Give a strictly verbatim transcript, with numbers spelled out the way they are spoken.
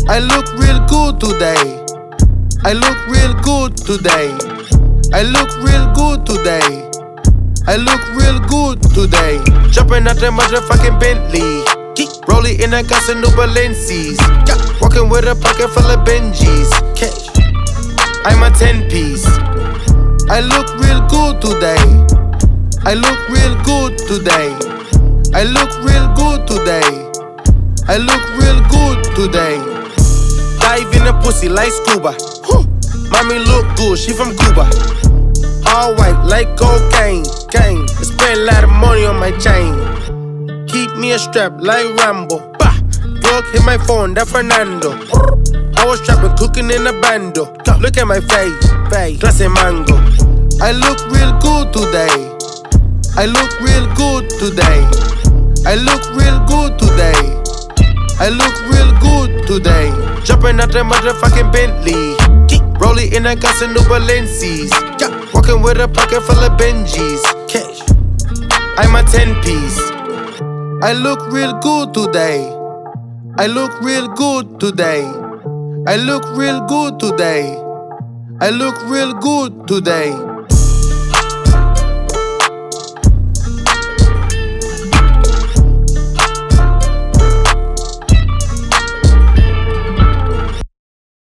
I look real good today. I look real good today. I look real good today. I look real good today. Jumping out the motherfucking Bentley. Rolling in a got some new Balenci's. Walking with a pocket full of Benjis. I'm a ten piece. I look real good today. I look real good today. I look real good today. I look real good today. Dive in the pussy like scuba. Mommy look good, she from Cuba. All white like cocaine. Gang, spend a lot of money on my chain. Keep me a strap like Rambo. Bah, Glock hit my phone, that Fernando. I was trapping, cooking in a bando. Look at my face, face, clase mango. I look real good today. I look real good today. I look real good today. I look real good today. Jumping out the motherfucking Bentley. Rolling in a got some new Balenci's. Walking with a pocket full of Benjis. I'm a ten piece. I look real good today. I look real good today. I look real good today. I look real good today.